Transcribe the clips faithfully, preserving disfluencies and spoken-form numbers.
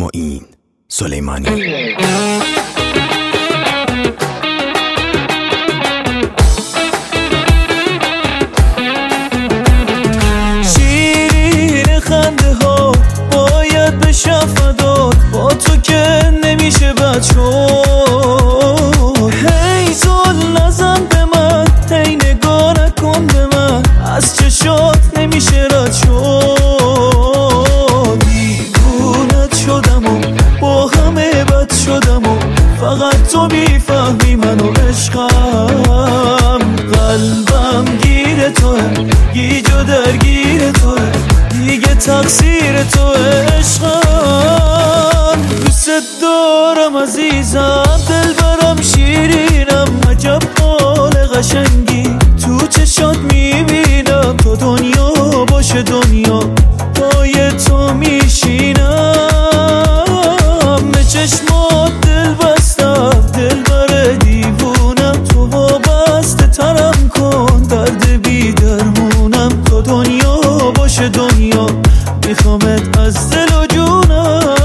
معین سلیمانی. شیرین خنده ها باید بشه فدات، با تو که نمیشه بد شد. هی زل نزن به من، هی نگاه نکن به من، از چشات نمیشه رد شد. دیوونت شدم و با همه بد شدم و فقط تو میفهمی منو عشقم. قلبم گیر توه، گیج و درگیر توه، دیگه تقصیر توه عشقم. دوست دارم عزیزم، دل برم شیرینم، عجب حال قشنگی تو چشات میبینم. تا دنیا باشه دنیا پای تو میشینم. به چشمات دل بستم، دل بر دیوونم، تو وابسته ترم کن، درد بی درمونم. تا دنیا باشه دنیا میخوامت از دل و جونم.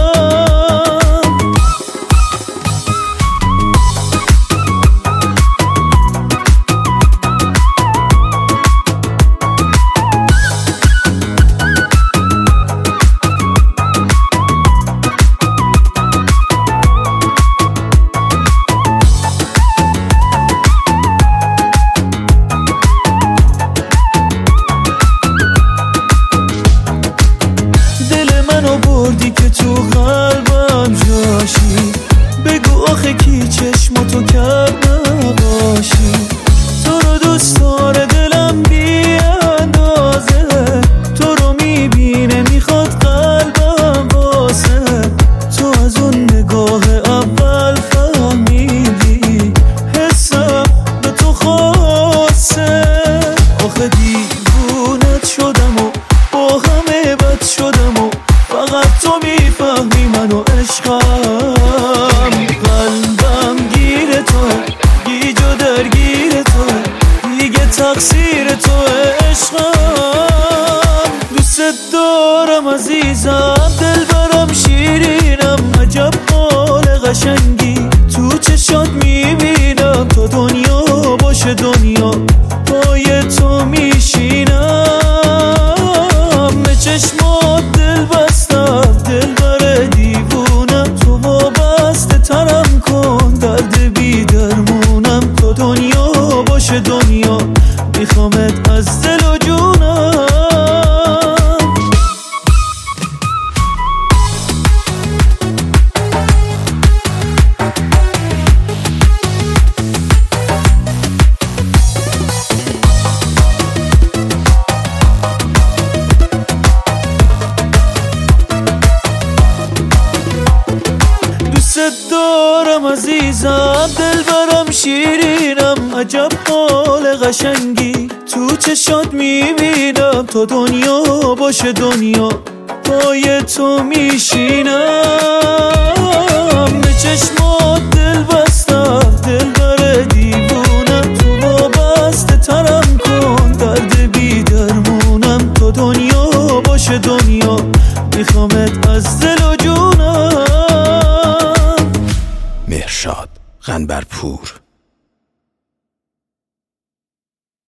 بردی که تو قلبم جاشی، بگو آخه کی چشماتو کرد نقاشی. تو رو دوست داره دلم بی اندازه، تو رو میبینه میخواد قلبم واسه. تو از اون نگاه اول فهمیدی حسم به تو خاصه. آخه دیوونت شدم و با همه بد شدم و فقط تو میفهمی منو عشقم. قلبم گیر توه، گیج و درگیر توه، دیگه تقصیر توه عشقم. دوست دارم عزیزم، دل برم شیرینم، عجب حال قشنگی تو چشات میبینم. تا دنیا باشه دنیا پای تو میشینم. به چشمات دل بستم، دل بر دیوونم، تو وابسته ترم کن، درد بی درمونم. تا دنیا باشه دنیا میخوامت از دل و جونم. دوست دارم عزیزم، دل برم شیرینم، عجب حال قشنگی تو چشات میبینم. تا دنیا باشه دنیا پای تو میشینم. به چشمات دل بستم، دل بر دیوونم، تو وابسته ترم کن، درد بی درمونم. تا دنیا باشه دنیا میخوامت از دل و جونم. مهرشاد قنبرپور.